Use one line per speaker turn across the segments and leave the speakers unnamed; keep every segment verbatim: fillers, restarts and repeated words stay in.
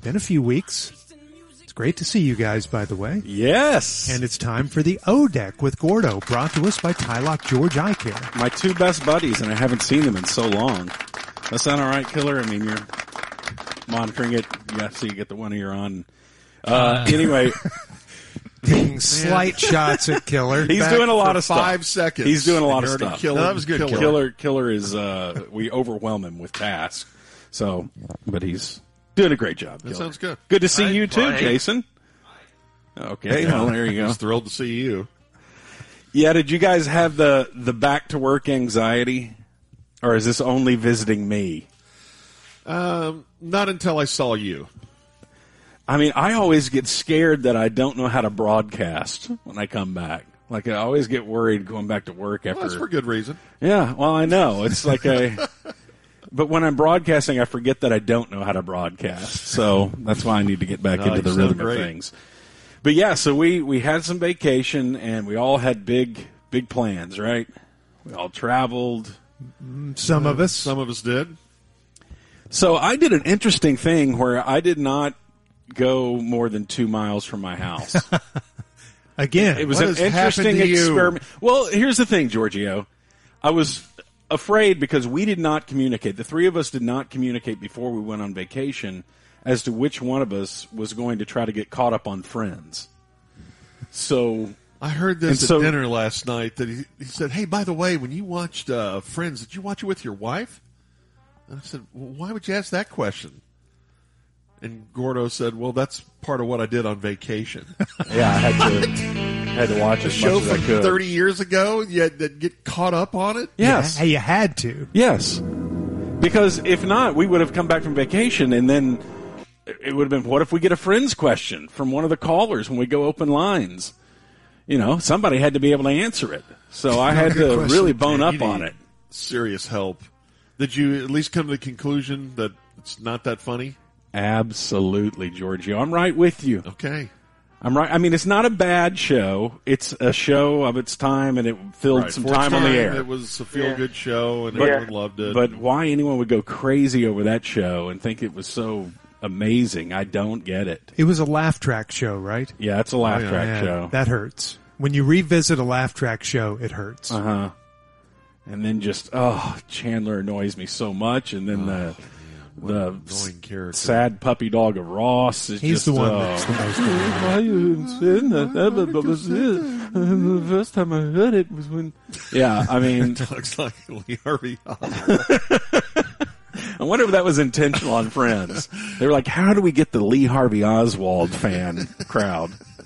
been a few weeks. It's great to see you guys, by the way.
Yes.
And it's time for the O-Deck with Gordo, brought to us by Tylock George Eye Care.
My two best buddies, and I haven't seen them in so long. That sound all right, Killer? I mean, you're monitoring it. Yeah, so you get the one ear on. Uh, anyway.
Taking slight shots at Killer.
He's
Back
doing a lot of stuff.
Five seconds.
He's doing a lot of
Already
stuff.
Killer.
No, that was good,
Killer.
Killer, Killer is, uh, we overwhelm him with tasks. So, but he's doing a great job.
That
Killer.
sounds good.
Good to see
Hi,
you too,
Brian.
Jason. Okay, well, there you go.
Just thrilled to see you.
Yeah, did you guys have the, the back to work anxiety? Or is this only visiting me?
Um, not until I saw you.
I mean, I always get scared that I don't know how to broadcast when I come back. Like, I always get worried going back to work after.
Well, that's for good reason.
Yeah, well, I know. It's like a. But when I'm broadcasting, I forget that I don't know how to broadcast. So that's why I need to get back
No,
into
you
the
sound
rhythm
great.
of things. But yeah, so we, we had some vacation, and we all had big, big plans, right? We all traveled.
Some of us.
Some of us did.
So I did an interesting thing where I did not go more than two miles from my house.
Again,
It was
What
an
has happened
interesting
to you?
experiment. Well, here's the thing, Giorgio. I was afraid because we did not communicate. The three of us did not communicate before we went on vacation as to which one of us was going to try to get caught up on Friends. So
I heard this
And
at
so-
dinner last night that he, he said, hey, by the way, when you watched uh, Friends, did you watch it with your wife? And I said, well, why would you ask that question? And Gordo said, well, that's part of what I did on vacation.
yeah, I had to had to watch
A
as
show
much as I
from
could.
thirty years ago, you had to get caught up on it?
Yes.
Yeah, you had to.
Yes. Because if not, we would have come back from vacation and then it would have been, what if we get a Friends question from one of the callers when we go open lines? You know, somebody had to be able to answer it. So I had
Good
to
question.
really bone
Man,
up
you
on
need
it.
Serious help. Did you at least come to the conclusion that it's not that funny?
Absolutely, Giorgio. I'm right with you.
Okay.
I'm right. I mean, it's not a bad show. It's a show of its time, and it filled
Right.
some
For its
time on the air.
It was a feel-good show, and
But-
everyone loved it.
But why anyone would go crazy over that show and think it was so amazing, I don't get it.
It was a laugh track show, right?
Yeah, it's a laugh
yeah.
track
Yeah,
show.
that hurts. When you revisit a laugh track show, it hurts.
Uh huh. And then just oh, Chandler annoys me so much, and then the the
annoying
s-
character.
sad puppy dog of Ross is
He's
just
the one
oh.
that's the most annoying.
Why you saying that? That was it. The first time I heard it was when. Yeah, I mean,
Looks like Lee Harvey Oswald.
I wonder if that was intentional on Friends. They were like, "How do we get the Lee Harvey Oswald fan crowd?"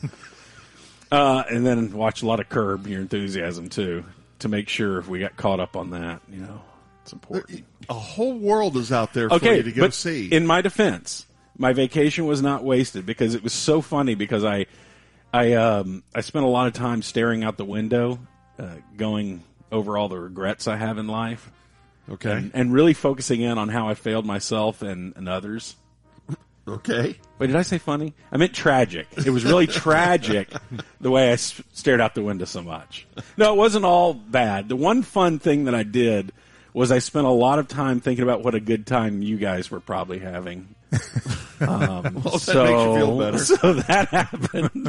Uh, and then watch a lot of Curb Your Enthusiasm too, to make sure if we got caught up on that. You know, it's important.
A whole world is out there for
Okay,
you to go
but
see.
in my defense, my vacation was not wasted because it was so funny because I, I, um, I spent a lot of time staring out the window, uh, going over all the regrets I have in life,
okay.
and, and really focusing in on how I failed myself and, and others.
Okay.
Wait, did I say funny? I meant tragic. It was really tragic the way I s- stared out the window so much. No, it wasn't all bad. The one fun thing that I did was I spent a lot of time thinking about what a good time you guys were probably having. Um,
Well, that
so,
makes you feel better.
So that happened.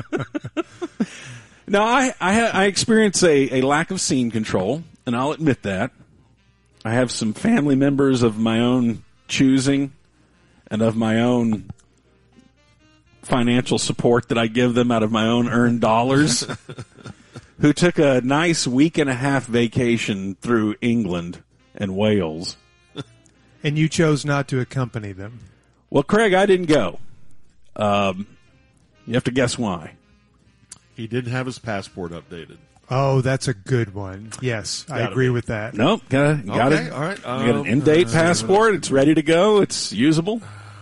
Now, I, I, ha- I experienced a, a lack of scene control, and I'll admit that. I have some family members of my own choosing and of my own financial support that I give them out of my own earned dollars, who took a nice week and a half vacation through England and Wales.
And you chose not to accompany them.
Well, Craig, I didn't go. Um, you have to guess why.
He didn't have his passport updated.
Oh, that's a good one. Yes, I
Gotta
agree
be.
with that.
Nope, got, got
Okay,
it.
all right.
You got an
Um,
in-date passport. It's ready to go. It's usable.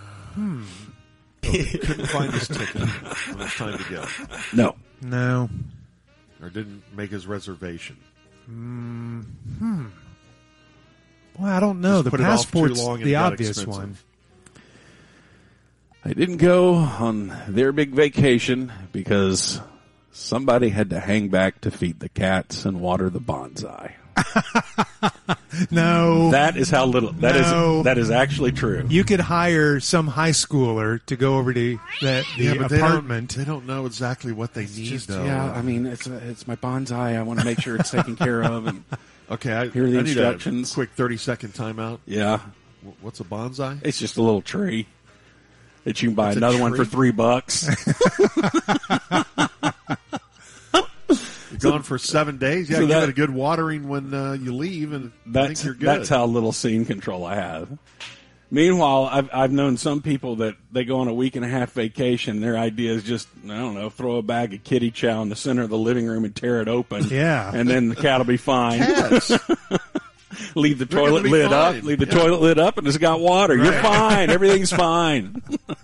Couldn't find his ticket when it's time to go.
No.
No.
Or didn't make his reservation.
Well, I don't know.
Just
The
put it off too
passport's
long and
the
it got
obvious
expensive.
one.
I didn't go on their big vacation because somebody had to hang back to feed the cats and water the bonsai.
No.
That is how little. That
No.
is that is actually true.
You could hire some high schooler to go over to the, the
yeah, but they
apartment.
don't, they don't know exactly what they need,
Just,
though.
yeah, I mean, it's it's my bonsai. I want to make sure it's taken care of. And
Okay, I,
Here are the
I need
instructions.
a quick thirty-second timeout.
yeah,
Wh- What's a bonsai?
it's just a little tree that you can buy
It's a
another one for
tree?
three bucks.
You're gone for seven days. Yeah,
So
give
that-
it a good watering when uh, you leave, and I
That's
think you're good.
that's how little scene control I have. Meanwhile, I've I've known some people that they go on a week and a half vacation. Their idea is just I don't know, throw a bag of kitty chow in the center of the living room and tear it open.
Yeah.
and then the cat will be fine.
Cats.
Leave the
They're gonna
toilet
be
lid up.
fine.
Leave the
Yeah.
toilet lid up, and it's got water. You're
Right.
fine. Everything's fine.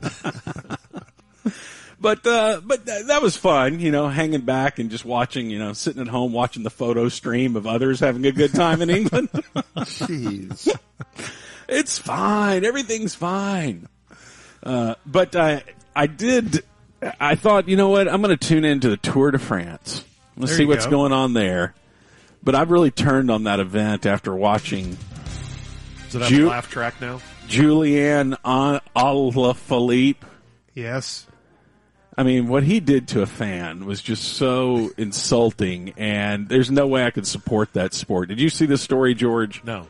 But uh, but th- that was fun, you know, hanging back and just watching, you know, sitting at home watching the photo stream of others having a good time in England.
Jeez.
It's fine. Everything's fine. Uh, but I I did. I thought, you know what? I'm going to tune into the Tour de France. Let's
There
see
you
what's
go.
going on there. But I've really turned on that event after watching
Does it have
Ju-
a laugh track now?
Julian Alaphilippe.
Yes.
I mean, what he did to a fan was just so insulting, and there's no way I could support that sport. Did you see the story, George?
No.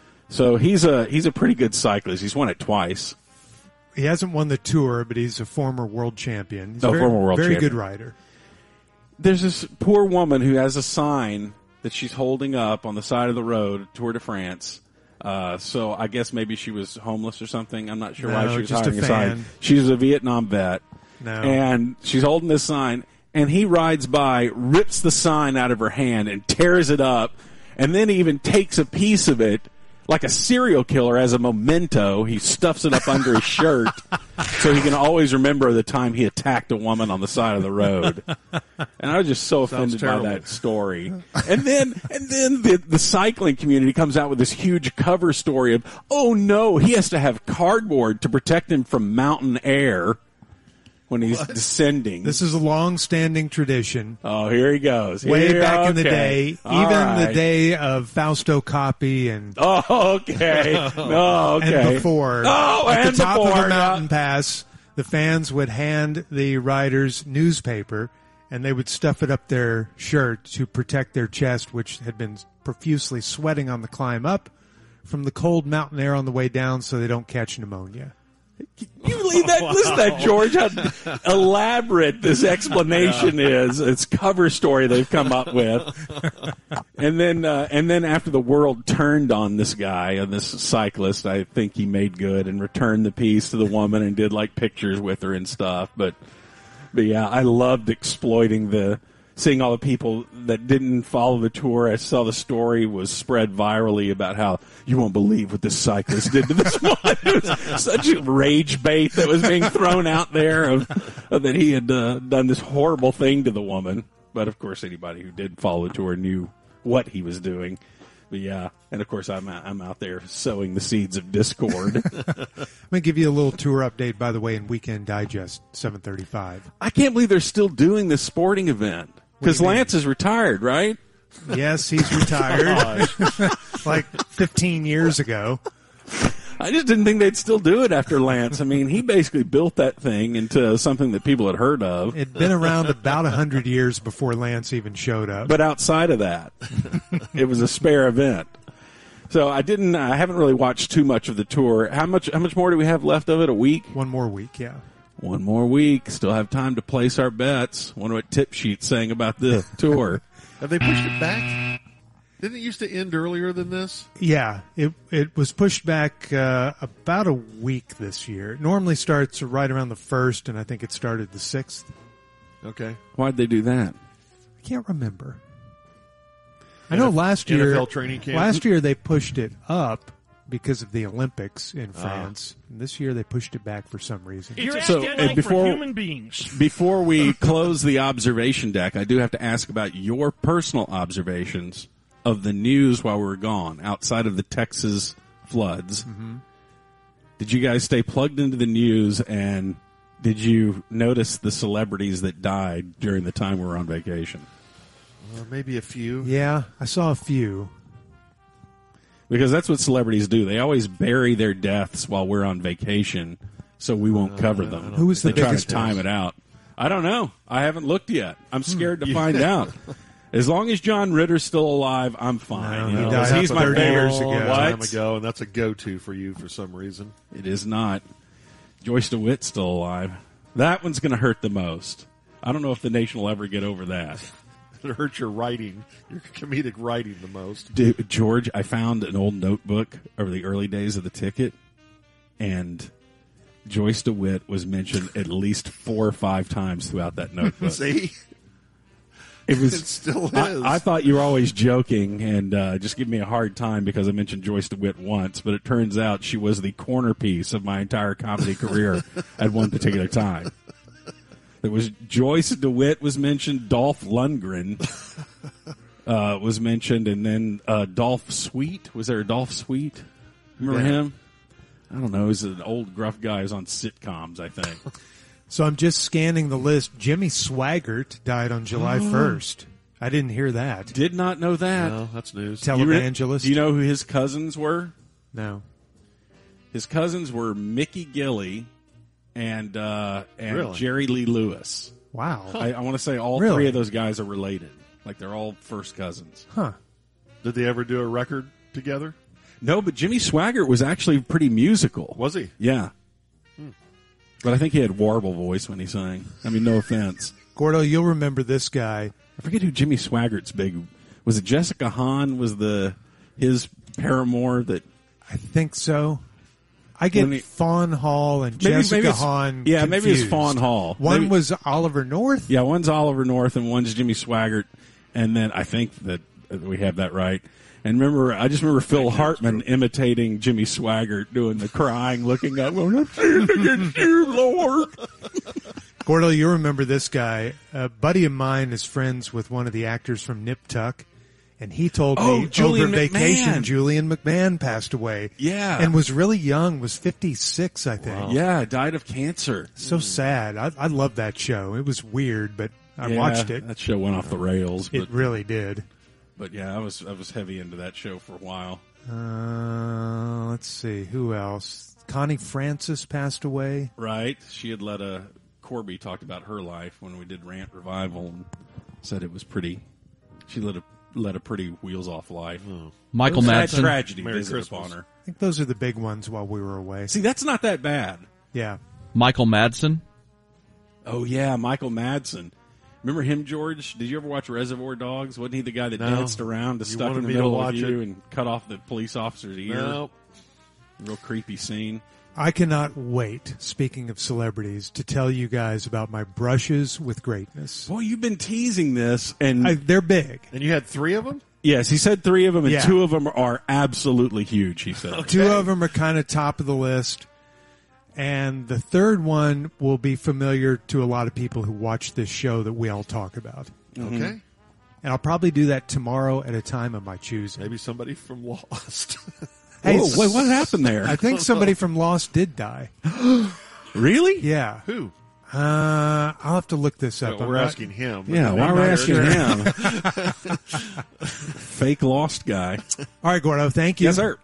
So he's a he's a pretty good cyclist. He's won it twice.
He hasn't won the Tour, but he's a former world champion. He's
Oh,
a very,
former world
very
champion.
good rider.
There's this poor woman who has a sign that she's holding up on the side of the road, Tour de France. Uh, so I guess maybe she was homeless or something. I'm not sure why
No,
she was
just a
hiring a sign.
fan.
She's a Vietnam vet.
No.
And she's holding this sign, and he rides by, rips the sign out of her hand, and tears it up, and then even takes a piece of it, like a serial killer, as a memento. He stuffs it up under his shirt, so he can always remember the time he attacked a woman on the side of the road. And I was just so offended by
terrible.
that story. And then, and then the, the cycling community comes out with this huge cover story of, oh no, he has to have cardboard to protect him from mountain air when he's descending.
This is a long-standing tradition.
Oh, here he goes.
Way
Here-
back in the
okay.
day,
All
even the
right.
day of Fausto Coppi and
Oh, okay. No, okay.
and before.
Oh,
at
and
the top
before.
of the mountain
yeah.
pass, the fans would hand the riders newspaper, and they would stuff it up their shirt to protect their chest, which had been profusely sweating on the climb up from the cold mountain air on the way down, so they don't catch pneumonia.
You leave that. Listen to that, George. How elaborate this explanation is. It's cover story they've come up with, and then uh, and then after the world turned on this guy, on this cyclist, I think he made good and returned the piece to the woman and did like pictures with her and stuff. But but yeah, I loved exploiting the. Seeing all the people that didn't follow the tour. I saw the story was spread virally about how you won't believe what this cyclist did to this one. It was such a rage bait that was being thrown out there of, of that he had uh, done this horrible thing to the woman. But of course, anybody who did follow the tour knew what he was doing. But yeah, and of course, I'm I'm out there sowing the seeds of discord.
I'm going to give you a little tour update, by the way, in Weekend Digest seven thirty-five.
I can't believe they're still doing this sporting event because
do you mean?
Lance is retired, right?
Yes, he's retired like fifteen years ago.
I just didn't think they'd still do it after Lance. I mean, he basically built that thing into something that people had heard of.
It'd been around about one hundred years before Lance even showed up.
But outside of that, it was a spare event. So I didn't. I haven't really watched too much of the tour. How much? How much more do we have left of it? A week?
One more week, yeah.
One more week. Still have time to place our bets. Wonder what Tip Sheet's saying about the tour.
Have they pushed it back? Didn't it used to end earlier than this?
Yeah, it it was pushed back uh, about a week this year. It normally starts right around the first, and I think it started the sixth.
Okay.
Why'd they do that?
I can't remember. I know last
N F L
year,
training camp?
last year they pushed it up because of the Olympics in France. And this year they pushed it back for some reason.
It's
So,
a
and
schedule
before-
for human beings.
Before we close the observation deck, I do have to ask about your personal observations of the news while we were gone, outside of the Texas floods. Mm-hmm. Did you guys stay plugged into the news, and did you notice the celebrities that died during the time we were on vacation?
Uh, maybe a few.
Yeah, I saw a few.
Because that's what celebrities do. They always bury their deaths while we're on vacation, so we won't cover them.
Who was the
they try
biggest
to time
death?
it out. I don't know. I haven't looked yet. I'm scared to find out. As long as John Ritter's still alive, I'm fine.
No,
you
he
know,
died
'cause he's my
thirty
favorite.
years ago.
Long
What?
time ago, and that's a go-to for you for some reason.
It is not. Joyce DeWitt's still alive. That one's going to hurt the most. I don't know if the nation will ever get over that.
It hurts your writing, your comedic writing the most.
Dude, George, I found an old notebook over the early days of the ticket, and Joyce DeWitt was mentioned at least four or five times throughout that notebook.
See?
It was.
It still
I,
is.
I thought you were always joking and uh, just give me a hard time because I mentioned Joyce DeWitt once, but it turns out she was the corner piece of my entire comedy career at one particular time. There was Joyce DeWitt was mentioned, Dolph Lundgren uh, was mentioned, and then uh, Dolph Sweet. Was there a Dolph Sweet? Remember
Yeah.
him? I don't know. He's an old gruff guy who's on sitcoms, I think.
So I'm just scanning the list. Jimmy Swaggart died on July first. I didn't hear that.
Did not know that.
No, that's news.
Televangelist.
Do you know who his cousins were?
No.
His cousins were Mickey Gilley and uh, and
Really?
Jerry Lee Lewis.
Wow.
I, I want to say all
Really?
three of those guys are related. Like they're all first cousins.
Huh.
Did they ever do a record together?
No, but Jimmy Swaggart was actually pretty musical.
Was he?
Yeah. But I think he had warble voice when he sang. I mean, no offense.
Gordo, you'll remember this guy.
I forget who Jimmy Swaggart's big. Was it Jessica Hahn? Was the his paramour that?
I think so. I get
When he-
Fawn Hall and
Maybe-
Jessica
maybe it's-
Hahn.
yeah, maybe it's
confused.
Fawn Hall.
One
Maybe-
was Oliver North.
Yeah, one's Oliver North and one's Jimmy Swaggart, and then I think that we have that right. And remember, I just remember Phil Hartman imitating Jimmy Swaggart, doing the crying, looking up, going, "I'm sinned against you, Lord."
Gordo, you remember this guy. A buddy of mine is friends with one of the actors from Nip Tuck, and he told
Oh,
me
Julian
over vacation
McMahon.
Julian McMahon passed away.
Yeah.
And was really young, was fifty-six, I think.
Yeah, died of cancer.
So sad. I, I loved that show. It was weird, but I
Yeah,
watched it.
That show went off the rails, but
It really did.
but yeah, I was I was heavy into that show for a while.
Uh, let's see. Who else? Connie Francis passed away.
Right? She had let a Corby talked about her life when we did Rant Revival and said it was pretty. She led a led a pretty wheels off life.
Michael
Sad
Madsen.
tragedy
Merry
visited
Christmas.
upon her.
I think those are the big ones while we were away.
See, that's not that bad.
Yeah.
Michael Madsen.
Oh yeah, Michael Madsen. Remember him, George? Did you ever watch Reservoir Dogs? Wasn't he the guy that
No.
danced around to
You
stuck in
wanted
the
me to
middle of
watch
you
it.
and cut off the police officer's ear?
No.
Real creepy scene.
I cannot wait, speaking of celebrities, to tell you guys about my brushes with greatness.
Boy, you've been teasing this, and
I, they're big.
And you had three of them?
yes, he said three of them, and
Yeah.
two of them are absolutely huge. He said.
Two of them are kind of top of the list. And the third one will be familiar to a lot of people who watch this show that we all talk about.
Mm-hmm.
Okay.
And I'll probably do that tomorrow at a time of my choosing.
Maybe somebody from Lost.
Hey,
Whoa, wait, what happened there?
I think somebody from Lost did die.
Really?
Yeah.
Who?
Uh, I'll have to look this up.
Well,
I'm
we're
not-
asking him.
Yeah, why
I'm
are we
not
asking
sure.
him? Fake lost guy.
All right, Gordo, thank you.
Yes, sir.